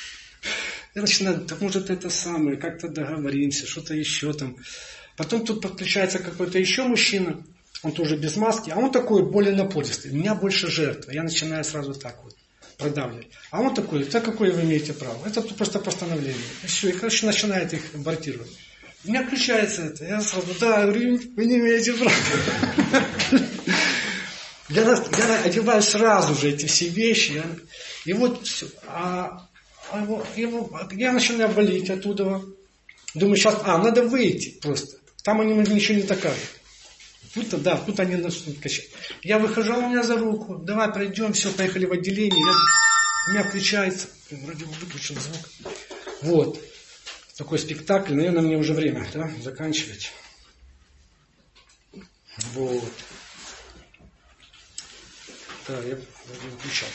Speaker 1: Я начинаю, так может это самое, как-то договоримся, что-то еще там. Потом тут подключается какой-то еще мужчина, он тоже без маски, а он такой более напористый. У меня больше жертв. Я начинаю сразу так вот продавливать. А он такой, да какое вы имеете право? Это просто постановление. И все, и короче начинает их бортировать. У меня включается это. Я сразу, да, говорю, вы не имеете права. Я, я одеваю сразу же эти все вещи. Я, и вот все. А, а его, его, я начинаю болеть оттуда. Думаю, сейчас, а, надо выйти просто. Там они мне ничего не докажут. Тут-то, да, тут они начнут качать. Я выхожу, у меня за руку. Давай пройдем, все, поехали в отделение. Я, у меня включается. Вроде выключил звук. Вот. Такой спектакль, наверное, мне уже время, да, заканчивать. Вот. Да, я выключал.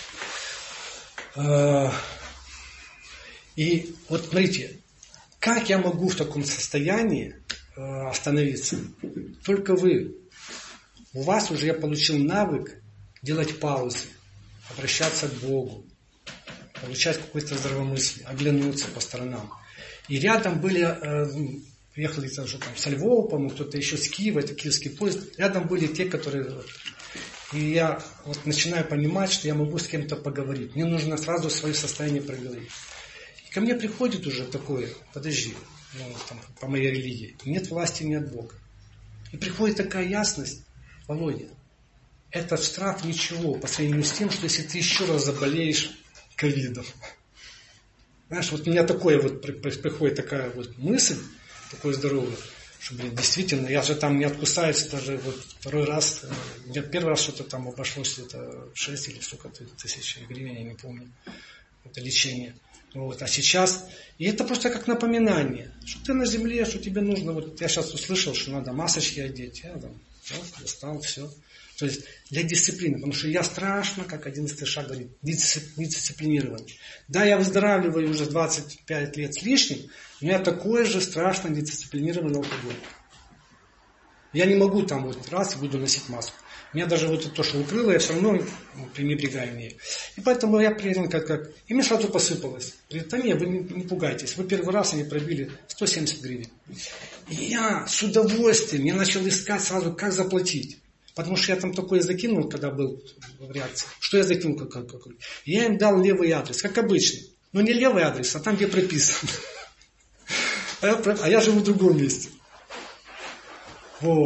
Speaker 1: И вот смотрите, как я могу в таком состоянии остановиться? Только вы. У вас уже я получил навык делать паузы, обращаться к Богу, получать какое-то здравомыслие, оглянуться по сторонам. И рядом были, э, ехали уже там со Львова, по-моему, кто-то еще с Киева, это киевский поезд. Рядом были те, которые... И я вот начинаю понимать, что я могу с кем-то поговорить. Мне нужно сразу свое состояние проговорить. И ко мне приходит уже такое, подожди, ну, там, по моей религии, нет власти, нет Бога. И приходит такая ясность, Володя, этот штраф ничего по сравнению с тем, что если ты еще раз заболеешь ковидом. Знаешь, вот у меня такое вот приходит такая вот мысль, такое здоровое, что, блин, действительно, я же там не откусаюсь даже вот второй раз, мне первый раз что-то там обошлось, это шесть или сколько-то тысяч гривен, я не помню, это лечение. Вот, а сейчас, и это просто как напоминание, что ты на земле, что тебе нужно, вот я сейчас услышал, что надо масочки одеть, я там, вот, достал, все. То есть для дисциплины, потому что я страшно, как одиннадцатый шаг говорит, недисциплинирован. Да, я выздоравливаю уже двадцать пять лет с лишним, у меня такой же страшно недисциплинированный алкоголь. Я не могу там вот раз и буду носить маску. Меня даже вот то, что укрыло, я все равно пренебрегаю ею. И поэтому я принял как как. И мне сразу посыпалось. Говорит, да нет, вы не, не пугайтесь. Вы первый раз они пробили сто семьдесят гривен. И я с удовольствием, я начал искать сразу, как заплатить. Потому что я там такое закинул, когда был в реакции. Что я закинул? Как, как, как. Я им дал левый адрес, как обычно. Но не левый адрес, а там, где прописан. А я, а я живу в другом месте. Вот.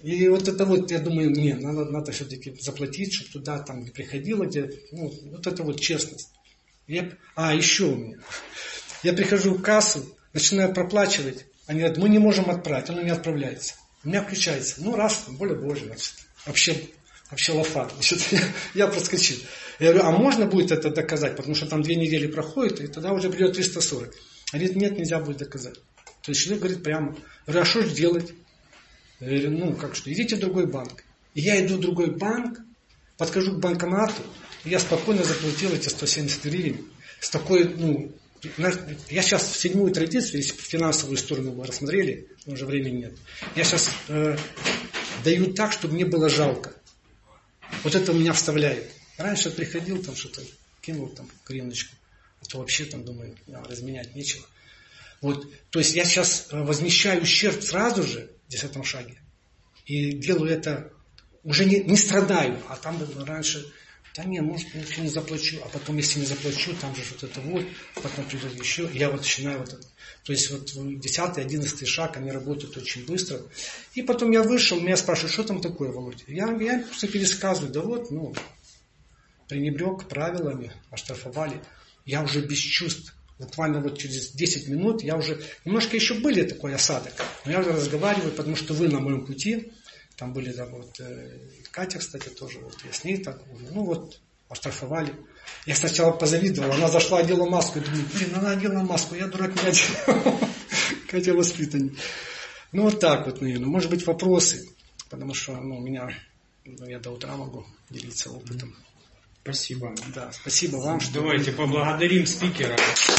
Speaker 1: И вот это вот, я думаю, не, надо, надо все-таки заплатить, чтобы туда там не приходило, где, ну, вот это вот честность. Я, а, еще у меня. Я прихожу в кассу, начинаю проплачивать, они говорят, мы не можем отправить, оно не отправляется. У меня включается, ну раз, более боже, значит, вообще, вообще лафа. Значит, я, я проскочил. Я говорю, а можно будет это доказать, потому что там две недели проходит, и тогда уже придет триста сорок. Они говорят, нет, нельзя будет доказать. То есть человек говорит прямо, я говорю, а что же делать? Я говорю, ну как что, идите в другой банк. И я иду в другой банк, подхожу к банкомату, и я спокойно заплатил эти сто семьдесят гривен. С такой, ну, я сейчас в седьмую традицию, если финансовую сторону мы рассмотрели, уже времени нет, я сейчас э, даю так, чтобы мне было жалко. Вот это у меня вставляет. Раньше приходил, там что-то кинул, там, гривночку, а то вообще там, думаю, разменять нечего. Вот, то есть я сейчас возмещаю ущерб сразу же в десятом шаге. И делаю это, уже не, не страдаю, а там раньше, да не, может, я не заплачу, а потом, если не заплачу, там же вот это вот, потом придет еще, и я вот начинаю вот это. То есть вот десятый, одиннадцатый шаг, они работают очень быстро. И потом я вышел, меня спрашивают, что там такое, Володя? Я, я просто пересказываю, да вот, ну, пренебрег правилами, оштрафовали. Я уже без чувств. Буквально вот через десять минут я уже... Немножко еще были такой осадок. Но я уже разговариваю, потому что вы на моем пути. Там были, да, вот, э, Катя, кстати, тоже. Вот, я с ней так. Ну вот, оштрафовали. Я сначала позавидовал. Она зашла, одела маску. Я думаю, блин, она одела маску. Я дурак, не одела. Катя воспитанник. Ну вот так вот, наверное. Может быть, вопросы. Потому что, ну, у меня... Ну, я до утра могу делиться опытом.
Speaker 2: Спасибо.
Speaker 1: Да, спасибо вам. Что
Speaker 2: Давайте вы... поблагодарим спикера.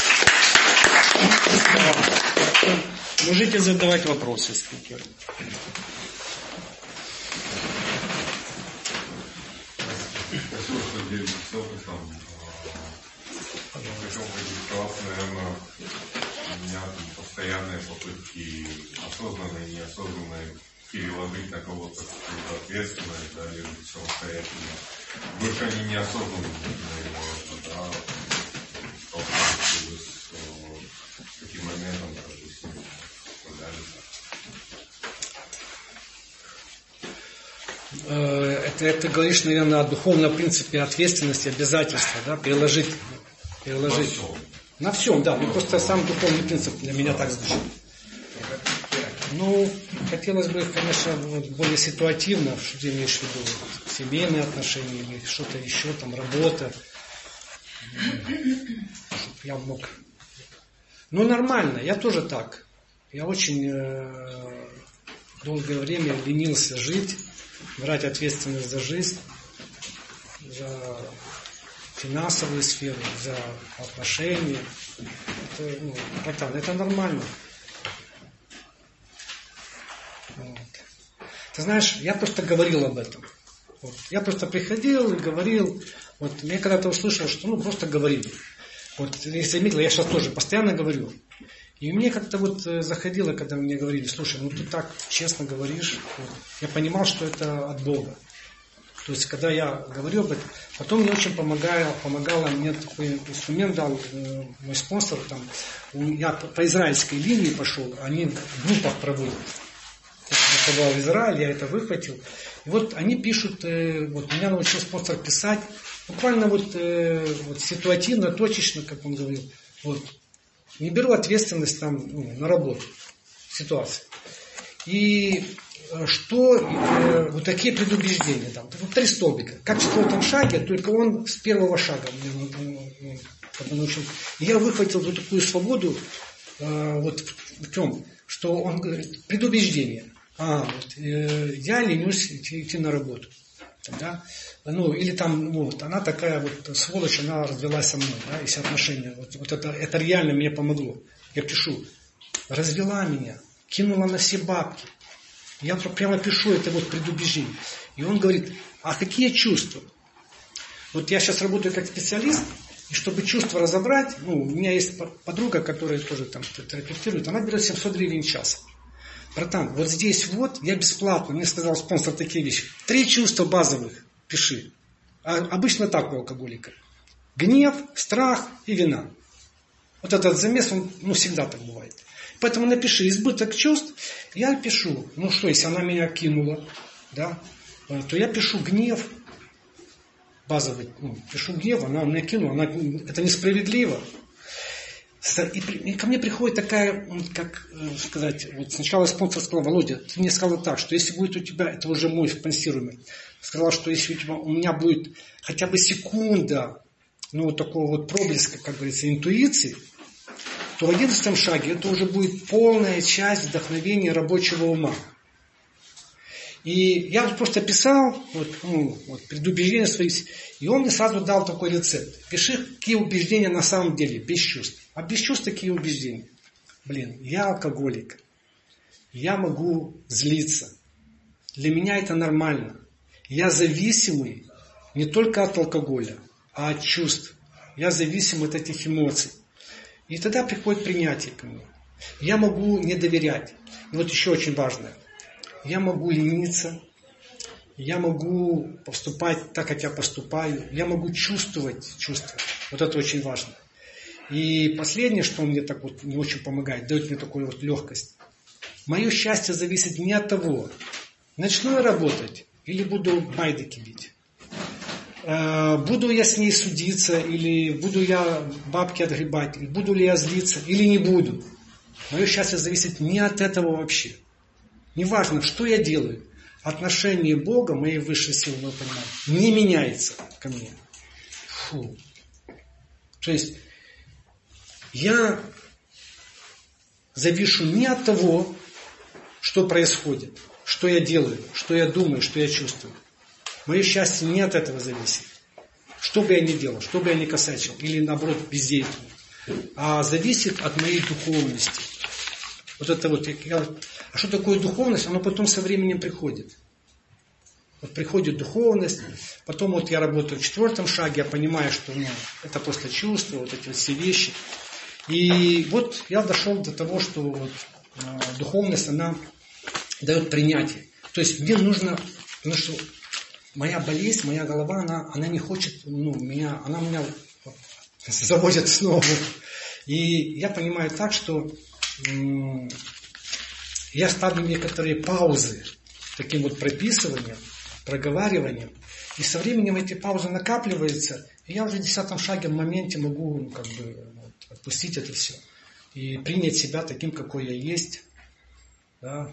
Speaker 2: Можете задавать вопросы спикеру.
Speaker 3: Спасибо, что делитесь опытом. Хотел поинтересоваться, наверное, у меня там постоянные попытки осознанные и неосознанные переложить на кого-то какую-то ответственность, да, или жить самостоятельно. Больше они неосознанные, да, сталкиваются с таким моментом, допустим,
Speaker 1: это, это говоришь, наверное, о духовном принципе ответственности, обязательства, да, переложить, переложить. На всем. На всем, да, ну просто сам духовный принцип для меня так звучит. Ну, хотелось бы, конечно, более ситуативно, что ты имеешь в виду, семейные отношения или что-то еще, там, работа. Чтобы я мог... Ну, нормально, я тоже так. Я очень э, долгое время ленился жить, брать ответственность за жизнь, за финансовую сферу, за отношения. Это, ну, братан, это нормально. Вот. Ты знаешь, я просто говорил об этом. Вот. Я просто приходил и говорил. Вот. Я когда-то услышал, что ну просто говорил. Вот, если заметил, я сейчас тоже постоянно говорю. И мне как-то вот заходило, когда мне говорили, слушай, ну ты так честно говоришь. Вот. Я понимал, что это от Бога. То есть, когда я говорю об этом, потом мне очень помогало, помогало мне такой инструмент дал э, мой спонсор. Там, я по, по израильской линии пошел, они в группах проводят. Я побывал в Израиле, я это выхватил. И вот они пишут, э, вот меня научил спонсор писать, буквально вот, э, вот ситуативно, точечно, как он говорил. Вот. Не беру ответственность там, ну, на работу, ситуации. И э, что, э, вот такие предубеждения, там, вот три столбика. Как в четвертом шаге, только он с первого шага меня научил. И я выхватил вот такую свободу, э, вот в чем, что он говорит, предубеждение. А, вот, э, я ленюсь идти, идти на работу. Да? Ну, или там, ну, вот, она такая вот сволочь, она развелась со мной, да, если отношения. Вот, вот это, это реально мне помогло. Я пишу, развела меня, кинула на все бабки. Я прямо пишу, это вот предубеждение. И он говорит, а какие чувства? Вот я сейчас работаю как специалист, и чтобы чувства разобрать, ну, у меня есть подруга, которая тоже там терапевтирует, она берет семьсот гривен в час. Братан, вот здесь вот, я бесплатно, мне сказал спонсор такие вещи. Три чувства базовых пиши. А обычно так у алкоголика. Гнев, страх и вина. Вот этот замес, он ну, всегда так бывает. Поэтому напиши избыток чувств. Я пишу, ну что, если она меня кинула, да, то я пишу гнев, базовый, ну, пишу гнев, она меня кинула, она, это несправедливо. И, и ко мне приходит такая, как сказать, вот сначала спонсор сказал: Володя, ты мне сказал так, что если будет у тебя, это уже мой спонсируемый, сказал, что если у тебя, у меня будет хотя бы секунда, ну, вот такого вот проблеска, как говорится, интуиции, то в одиннадцатом шаге это уже будет полная часть вдохновения рабочего ума. И я просто писал вот, ну, вот, предубеждения свои, и он мне сразу дал такой рецепт. Пиши, какие убеждения на самом деле, без чувств. А без чувств такие убеждения. Блин, я алкоголик. Я могу злиться. Для меня это нормально. Я зависимый не только от алкоголя, а от чувств. Я зависим от этих эмоций. И тогда приходит принятие ко мне. Я могу не доверять. И вот еще очень важное. Я могу лениться. Я могу поступать так, как я поступаю. Я могу чувствовать чувства. Вот это очень важно. И последнее, что мне так вот не очень помогает, дает мне такую вот легкость. Мое счастье зависит не от того, начну я работать или буду байдыки бить. Буду я с ней судиться, или буду я бабки отгребать, или буду ли я злиться, или не буду. Мое счастье зависит не от этого вообще. Неважно, что я делаю. Отношение Бога, моей высшей силы, вы понимаете, не меняется ко мне. Фу. То есть я завишу не от того, что происходит, что я делаю, что я думаю, что я чувствую. Мое счастье не от этого зависит. Что бы я ни делал, что бы я ни косячил, или наоборот бездействовал, а зависит от моей духовности. Вот это вот. Я, а что такое духовность? Оно потом со временем приходит. Вот приходит духовность, потом вот я работаю в четвертом шаге, я понимаю, что ну, это просто чувства, вот эти вот все вещи. И вот я дошел до того, что вот, э, духовность, она дает принятие. То есть мне нужно, ну, что моя болезнь, моя голова, она, она не хочет, ну, меня, она меня вот, заводит снова. И я понимаю так, что м- я ставлю некоторые паузы таким вот прописыванием, проговариванием. И со временем эти паузы накапливаются, и я уже в десятом шаге в моменте могу ну, как бы, вот, отпустить это все. И принять себя таким, какой я есть. Да.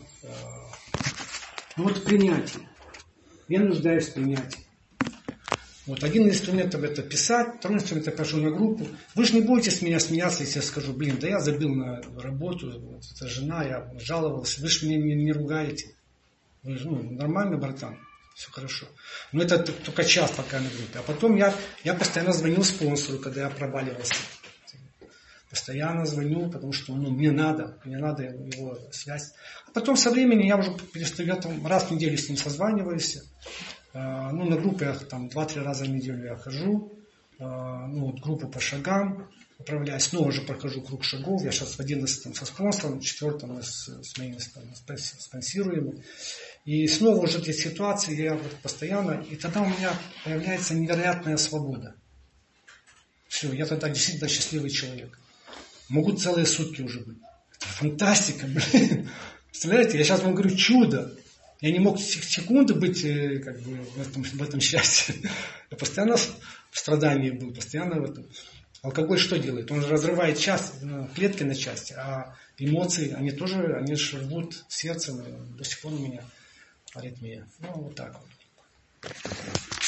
Speaker 1: Ну вот принятие. Я нуждаюсь в принятии. Вот один из инструментов это писать, второй инструмент я хожу на группу. Вы же не будете с меня смеяться, если я скажу: блин, да я забил на работу, вот эта жена, я жаловался, вы же меня не, не ругаете. Вы же, ну, нормально, братан, все хорошо. Но это только час пока на группе. А потом я, я постоянно звонил спонсору, когда я проваливался. Постоянно звоню, потому что ну, мне надо, мне надо его связь. А потом со временем я уже перестаю, я там раз в неделю с ним созваниваюсь. Ну, на группе я там два-три раза в неделю я хожу. Ну, вот группу по шагам управляюсь. Снова же прохожу круг шагов. Я сейчас в одиннадцатом со спонсором, в четвертом с, с моими спонсируемыми. И снова уже эти ситуации я вот постоянно. И тогда у меня появляется невероятная свобода. Все, я тогда действительно счастливый человек. Могут целые сутки уже быть. Это фантастика, блин. Представляете, я сейчас вам говорю чудо. Я не мог секунды быть как бы, в, этом, в этом счастье. Я постоянно в страдании был, постоянно в этом. Алкоголь что делает? Он же разрывает часть, клетки на части, а эмоции, они тоже, они же рвут сердце, до сих пор у меня аритмия. Ну, вот так вот.